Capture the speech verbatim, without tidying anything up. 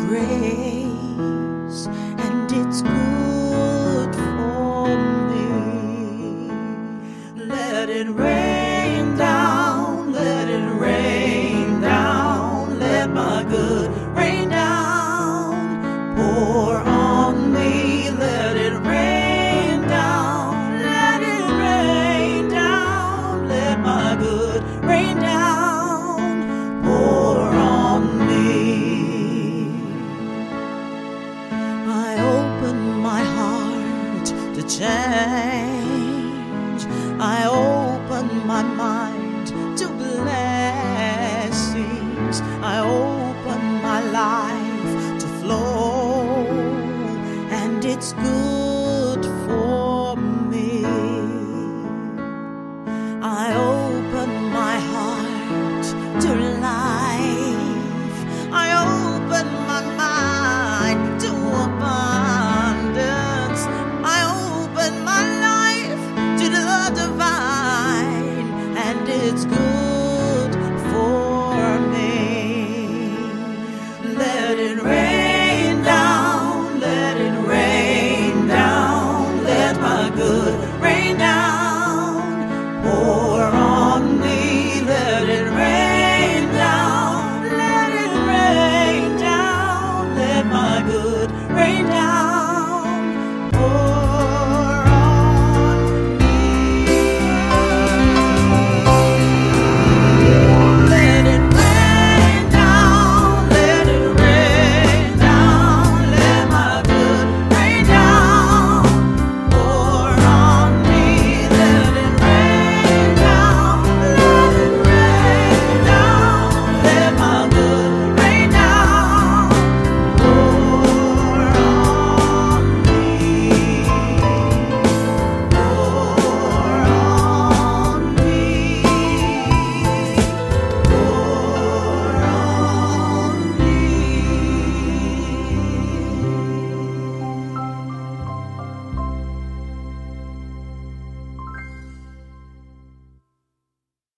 grace, and it's good for me. Let it rain down, let it rain down, let my good rain down, pour on me. Let it rain down, let it rain down, let my good rain down, pour on me. I open my heart to change, I open my mind to blessings, I open my life to flow, and it's good.